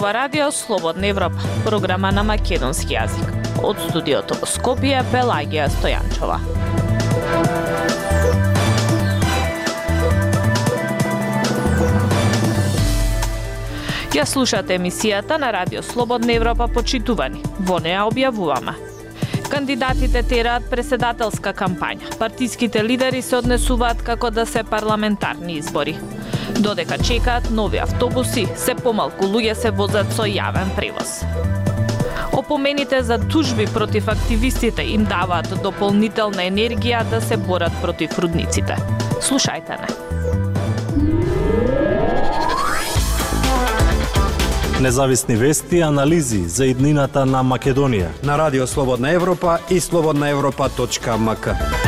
ова радио Слободна Европа, програма на македонски јазик. Од студиото во Скопје, Пелагија Стојанчова. Ја слушате емисијата на радио Слободна Европа, почитувани. Во неа објавуваме: кандидатите тераат преседателска кампања. Партиските лидери се однесуваат како да се парламентарни избори. Додека чекаат нови автобуси, се помалку луѓе се возат со јавен превоз. Опомените за тужби против активистите им даваат дополнителна енергија да се борат против рудниците. Слушајте не. Независни вести и анализи за иднината на Македонија на Радио Слободна Европа и slobodnaevropa.mk.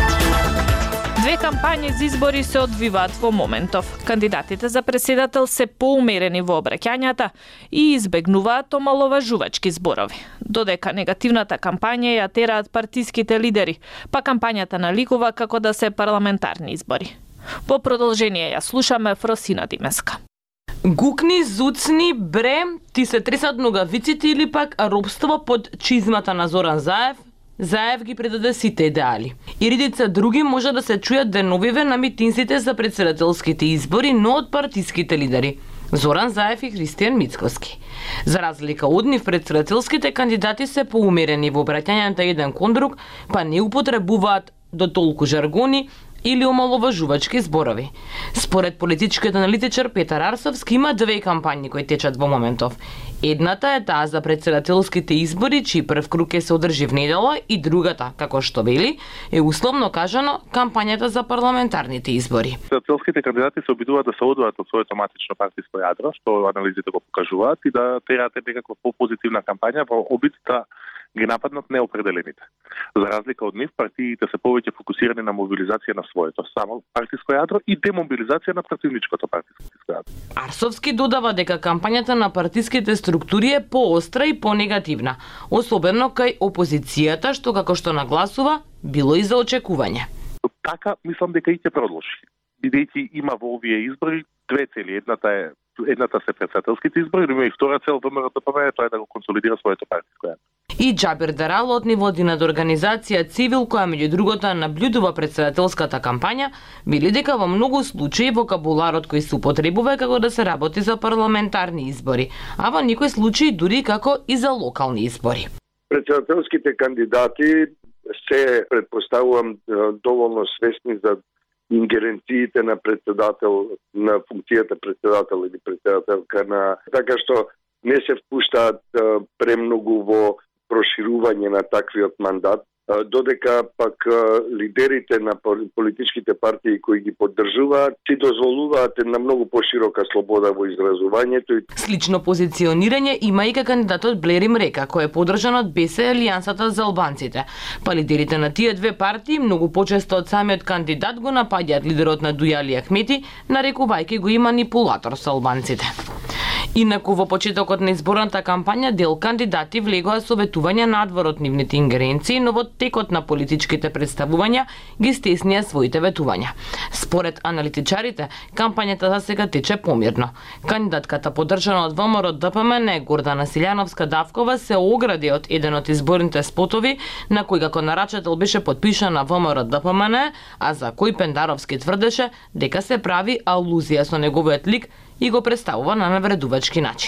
Две кампањи за избори се одвиваат во моментов. Кандидатите за преседател се поумерени во обраќањата и избегнуваат омаловажувачки зборови. Додека негативната кампања ја тераат партиските лидери, па кампањата наликува како да се парламентарни избори. По продолжение ја слушаме Фросина Димеска. Гукни, зуцни, бре, ти се тресат ногавиците или пак робство под чизмата на Зоран Заев? Заев ги предаде сите идеали. И редица други може да се чујат деновиве на митинзите за председателските избори, но од партиските лидери Зоран Заев и Христијан Мицкоски. За разлика од нив, председателските кандидати се поумерени во обраќањата еден кон друг, па не употребуваат до толку жаргони или омаловажувачки зборови. Според политичкиот аналитичар Петар Арсовски, има две кампањи кои течат во моментов. Едната е таа за председателските избори, чиј прв круг ќе се одржи в недела, и другата, како што вели, е условно кажано кампањата за парламентарните избори. Председателските кандидати се обидуваат да се одвојат од своето матично партиско јадро, што анализите го покажуваат, и да тераат некаква попозитивна кампања во обид да ги нападнат неопределените. За разлика од нив, партиите се повеќе фокусирани на мобилизација на своето само партиско јадро и демобилизација на противничкото партиско јадро. Арсовски додава дека кампањата на партиските структури е поостра и понегативна, особено кај опозицијата, што како што нагласува, било и за очекување. Така, мислам дека и ќе продолжи. Бидејќи има во овие избори две цели. Едната се председателските избори, но има и втора цел ВМРО-ДПМН, тоа е да го консолидира своето партиско јадро. И Џабир Дарал од ниво од организација Цивил, која меѓу другото наблюдува председателската кампања, вели дека во многу случаи вокабуларот кој се употребува е како да се работи за парламентарни избори, а во некои случаи дури како и за локални избори. Председателските кандидати се, предпоставувам, доволно свесни за ингеренциите на председател, на функцијата председател или председателка на, така што не се впуштаат премногу во проширување на таквиот мандат, додека пак лидерите на политичките партии кои ги поддржуваат си дозволуваат една многу поширока слобода во изразувањето. Слично позиционирање има и кандидатот Блери Мрека, кој е поддржан од БС Алијансата за албанците. Па лидерите на тие две партии многу почесто од самиот кандидат го напаѓаат лидерот на Дујали Ахмети, нарекувајќи го и манипулатор со албанците. Инаку во почетокот на изборната кампања дел кандидати влегоа со ветувања надвор од нивните ингеренции, но во текот на политичките представувања ги стеснија своите ветувања. Според аналитичарите, кампањата за сега тече помирно. Кандидатката поддржана од ВМРО-ДПМН Гордана Силјановска-Давкова се огради од еден од изборните спотови на кој како нарачател беше подпишана ВМРО-ДПМН, а за кој Пендаровски тврдеше дека се прави алузија со неговиот лик и го представува на навредувачки начин.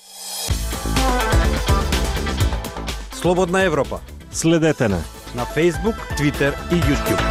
Слободна Европа. Следете на Facebook, Twitter и YouTube.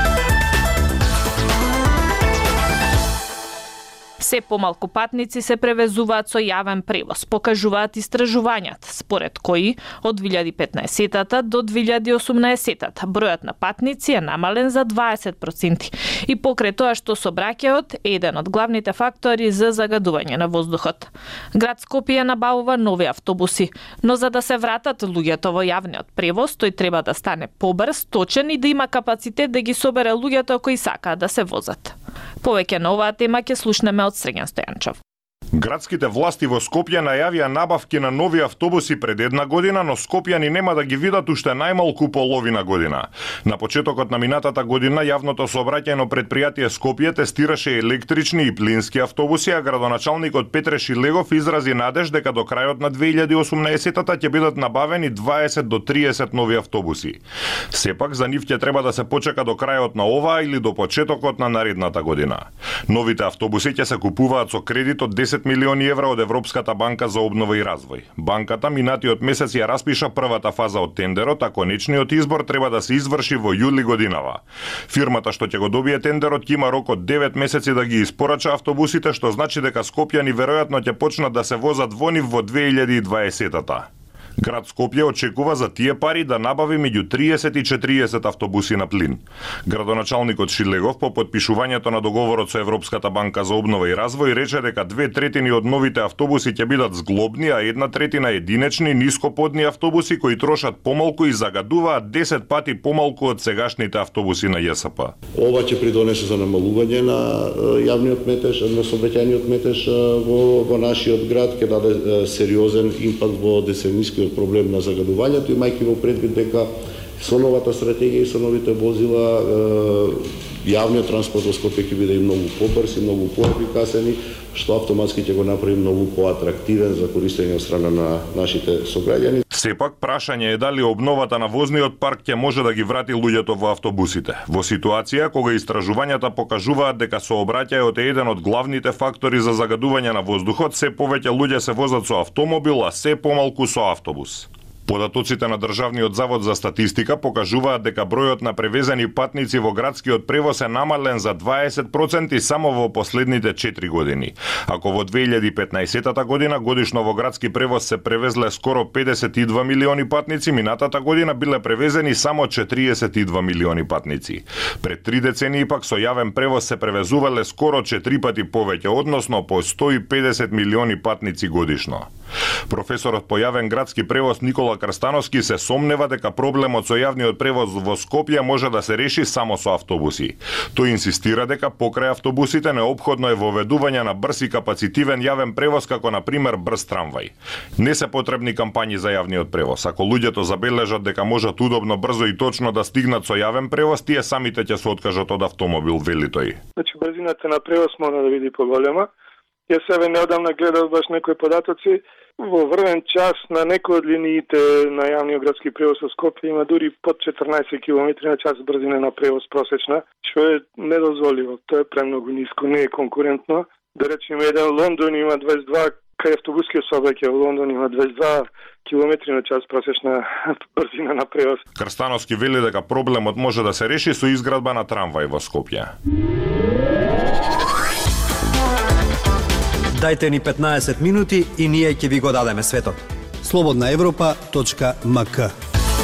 Се помалку патници се превезуваат со јавен превоз, покажуваат истражувањата, според кои од 2015 до 2018 бројот на патници е намален за 20% и покрај тоа што сообраќајот е еден од главните фактори за загадување на воздухот. Град Скопје набавува нови автобуси, но за да се вратат луѓето во јавниот превоз, тој треба да стане побрз, точен и да има капацитет да ги собере луѓето кои сакаат да се возат. Повеќе на оваа тема ќе слушнеме од Срđan Стојанчов. Градските власти во Скопје најавија набавки на нови автобуси пред една година, но скопјани нема да ги видат уште најмалку половина година. На почетокот на минатата година јавното сообраќајно предпријатие Скопје тестираше електрични и плински автобуси, а градоначалникот Петре Шилегов изрази надеж дека до крајот на 2018-та ќе бидат набавени 20 до 30 нови автобуси. Сепак за нив ќе треба да се почека до крајот на оваа или до почетокот на наредната година. Новите автобуси ќе се купуваат со кредит од 10 милиони евра од Европската банка за обнова и развој. Банката минатиот месец ја распиша првата фаза од тендерот, а конечниот избор треба да се изврши во јули годинава. Фирмата што ќе го добие тендерот ќе има рок од 9 месеци да ги испорача автобусите, што значи дека скопјани веројатно ќе почнат да се возат во нив во 2020-та. Град Скопје очекува за тие пари да набави меѓу 30 и 40 автобуси на плин. Градоначалникот Шилегов по подпишувањето на договорот со Европската банка за обнова и развој рече дека 2/3 од новите автобуси ќе бидат зглобни, а 1/3 единечни нископодни автобуси кои трошат помалку и загадуваат 10 пати помалку од сегашните автобуси на ЈСП. Ова ќе придонесе за намалување на јавниот метеж, на сообраќајниот метеж во нашиот град, ќе даде сериозен импакт во десенискиот проблем на загадувањето, имајќи во предвид дека со новата стратегија и со новите возила јавниот транспорт во Скопје ќе биде и многу побрз и многу поефикасен, што автоматски ќе го направи многу поатрактивен за користење од страна на нашите сограѓани. Сепак прашање е дали обновата на возниот парк ќе може да ги врати луѓето во автобусите. Во ситуација кога истражувањата покажуваат дека сообраќајот е еден од главните фактори за загадување на воздухот, се повеќе луѓе се возат со автомобил, а се помалку со автобус. Податоците на Државниот завод за статистика покажуваат дека бројот на превезени патници во градскиот превоз е намален за 20% само во последните 4 години. Ако во 2015 година годишно во градски превоз се превезле скоро 52 милиони патници, минатата година биле превезени само 42 милиони патници. Пред 3 децении пак со јавен превоз се превезувале скоро 4 пати повеќе, односно по 150 милиони патници годишно. Професорот по јавен градски превоз Никола Крстановски се сомнева дека проблемот со јавниот превоз во Скопје може да се реши само со автобуси. Тој инсистира дека покрај автобусите неопходно е воведување на брз и капацитивен јавен превоз како на пример брз трамвај. Не се потребни кампањи за јавниот превоз. Ако луѓето забележат дека можат удобно, брзо и точно да стигнат со јавен превоз, тие самите ќе се откажат од автомобил, вели тој. Значи брзината на превоз мора да биде поголема. Јас себе неодамна гледав баш некои податоци. Во врвен час на некои од линиите на јавниот градски превоз во Скопје има дури под 14 км на час брзина на превоз просечна, што е недозволиво. Тоа е премногу ниско, не е конкурентно. Да речеме, еден Лондон има 22, кај автобускиот сообраќај во Лондон има 22 км на час просечна брзина на превоз. Крстановски вели дека проблемот може да се реши со изградба на трамвај во Скопје. Дајте ни 15 минути и ние ќе ви го дадеме светот. slobodnaevropa.mk.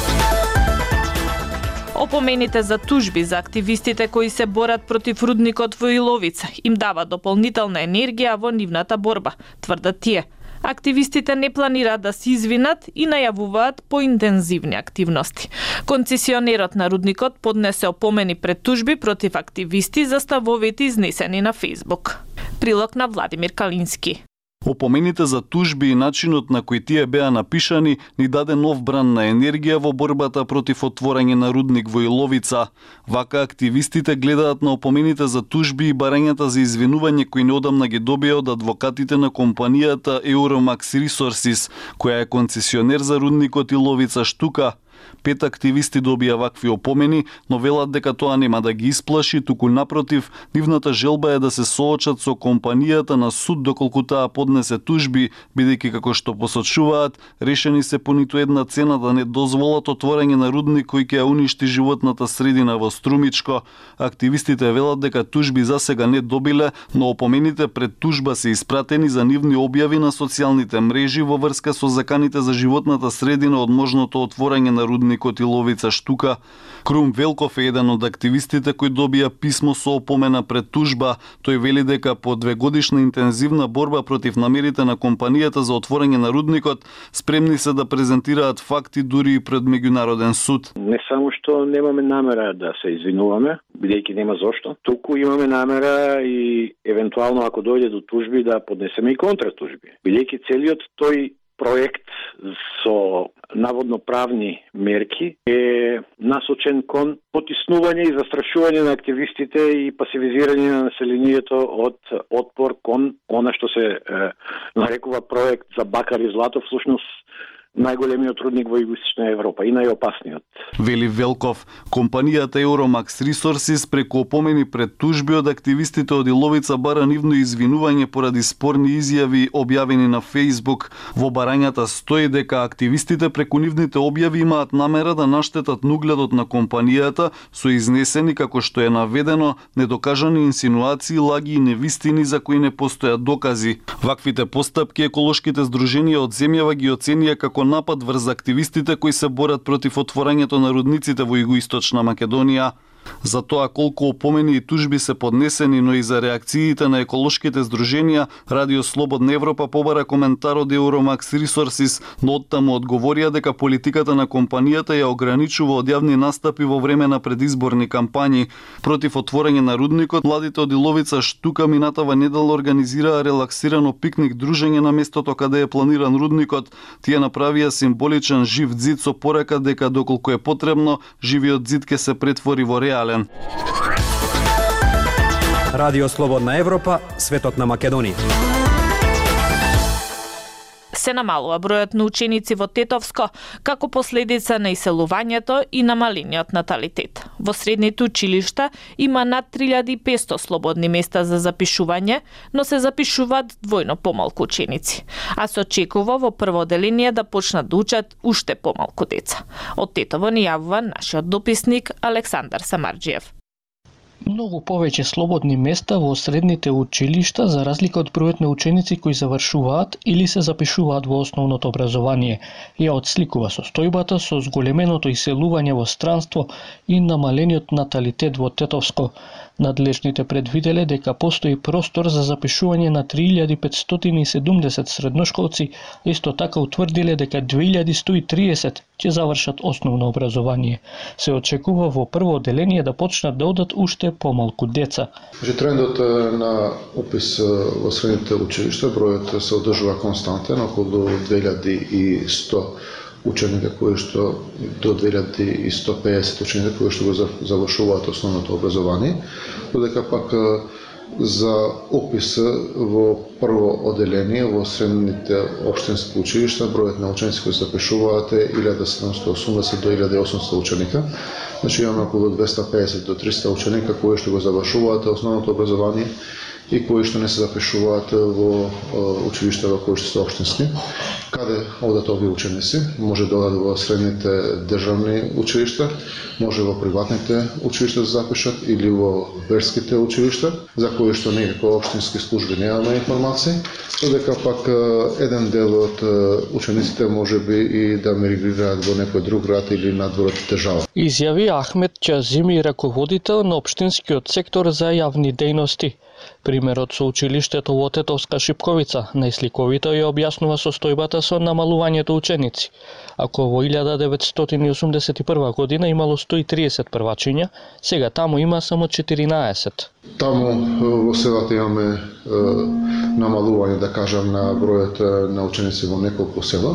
Опомените за тужби за активистите кои се борат против рудникот во Иловица им дава дополнителна енергија во нивната борба, тврдат тие. Активистите не планираат да се извинат и најавуваат поинтензивни активности. Концесионерот на рудникот поднесе опомени пред тужби против активисти за ставовите изнесени на Facebook. Прилог на Владимир Калински. Опомените за тужби и начинот на кој тие беа напишани ни даде нов бран на енергија во борбата против отворање на рудник во Иловица. Вака активистите гледаат на опомените за тужби и барањата за извинување кои неодамна ги добија од адвокатите на компанијата Euromax Resources, која е концесионер за рудникот Иловица Штука. 5 активисти добија вакви опомени, но велат дека тоа нема да ги исплаши, туку напротив, нивната желба е да се соочат со компанијата на суд доколку таа поднесе тужби, бидејќи како што посочуваат, решени се по ниту една цена да не дозволат отворање на рудник кој ќе ја уништи животната средина во Струмичко. Активистите велат дека тужби за сега не добиле, но опомените пред тужба се испратени за нивни објави на социјалните мрежи во врска со заканите за животната средина од можното отворање на рудникот Иловица Штука. Крум Велков е еден од активистите кој добија писмо со опомена пред тужба. Тој вели дека по 2-годишна интензивна борба против намерите на компанијата за отворање на рудникот, спремни се да презентираат факти дури и пред меѓународен суд. Не само што немаме намера да се извинуваме, бидејќи нема зошто, туку имаме намера и евентуално ако дојде до тужби да поднесеме и контратужби. Бидејќи целиот тој проект со наводно правни мерки е насочен кон потиснување и застрашување на активистите и пасивизирање на населението од отпор кон она што се нарекува проект за бакар и злато, всушност најголемиот рудник во Југоисточна Европа и најопасниот. Вели Велков, компанијата Euromax Resources преку опомени пред тужби од активистите од Иловица бара нивно извинување поради спорни изјави објавени на Facebook. Во барањата стои дека активистите преку нивните објави имаат намера да наштетат угледот на компанијата со изнесени, како што е наведено, недокажани инсинуации, лаги и невистини за кои не постојат докази. Ваквите постапки еколошките здруженија од земјава ги оценија како напад врз активистите кои се борат против отворањето на рудниците во Југоисточна Македонија. За тоа колку опомени и тужби се поднесени, но и за реакциите на еколошките здруженија, Радио Слободна Европа побара коментар од Euromax Resources, но оттаму одговорија дека политиката на компанијата ја ограничува од јавни настапи во време на предизборни кампањи. Против отворање на рудникот, младите од Иловица Штука минатава недела организираа релаксирано пикник дружење на местото каде е планиран рудникот. Тие направија символичен жив ѕид со порака дека доколку е потребно, живиот ѕид ќе се претвори во реален. Радио Слободна Европа, светот на Македонија. Се намалува бројот на ученици во Тетовско како последица на иселувањето и намалениот наталитет. Во средните училишта има над 3500 слободни места за запишување, но се запишуваат двојно помалку ученици, а се очекува во прво оделение да почнат да учат уште помалку деца. Од Тетово ни јавува нашиот дописник Александар Самарџиев. Многу повеќе слободни места во средните училишта за разлика од бројот на ученици кои завршуваат или се запишуваат во основното образование. Ја отсликува состојбата со зголеменото иселување во странство и намалениот наталитет во Тетовско. Надлежните предвиделе дека постои простор за запишување на 3570 средношколци, исто така утврдиле дека 2130 ќе завршат основно образование. Се очекува во прво оделение да почнат да одат уште помалку деца. Трендот на опис во средните училишта, бројот се одржува константен, околу 2100 ученика кои што до 2150 ученика кои што го завршуваат основното образование, додека пак за опис во прво оделение во средните општински училишта бројот на ученици кои се запишуваат е 1780 до 1800 ученика. Значи имаме околу 250 до 300 ученика кои што го завршуваат основното образование и кои што не се запишуваат во училиштата кои што се општински. Каде одат овие ученици? Може да одат во средните државни училишта, може во приватните училишта да запишат или во верските училишта, за кои што некако општински служби немаме информации, додека пак еден дел од учениците можеби и да мигрираат во некој друг град или надвор од држава. Изјави Ахмет Ќазими, раководител на општинскиот сектор за јавни дејности. Примерот со училиштето во Тетовска Шипковица најсликовито ја објаснува состојбата со намалувањето ученици. Ако во 1981 година имало 130 првачиња, сега таму има само 14. Таму во селата имаме намалување, да кажам, на бројот на ученици во неколку села.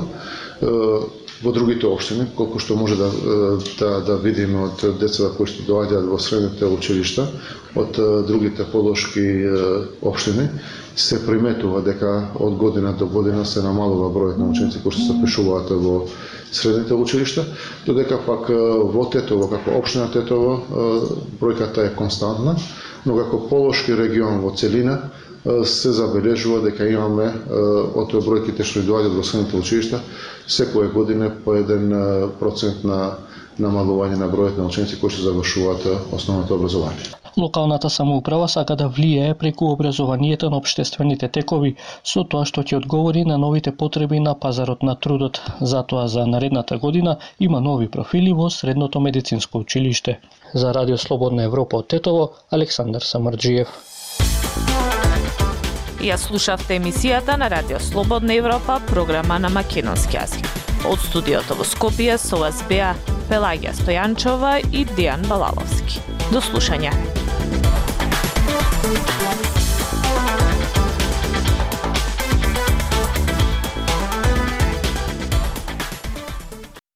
Во другите општини, колку што може да видиме од децата кои што доаѓаат во средните училишта, од другите подолшки општини, се приметува дека од година до година се намалува бројот на ученици кои што се запишуваат во средните училишта, додека пак во Тетово, како општина Тетово, бројката е константна, но како полошки регион во целина, се забележува дека имаме од бројките што доаѓаат во средните училишта секоја година по 1% на намалување на бројот на ученици кои што завршуваат основното образование. Локалната самоуправа сака да влијае преку образованието на општествените текови, со тоа што ќе одговори на новите потреби на пазарот на трудот. Затоа за наредната година има нови профили во Средното медицинско училиште. За Радио Слободна Европа од Тетово, Александар Самарджиев. Ја слушавте емисијата на Радио Слободна Европа, програма на македонски јазик. Од студиото во Скопје со вас беа Пелагија Стојанчова и Дијан Балаловски. До слушање.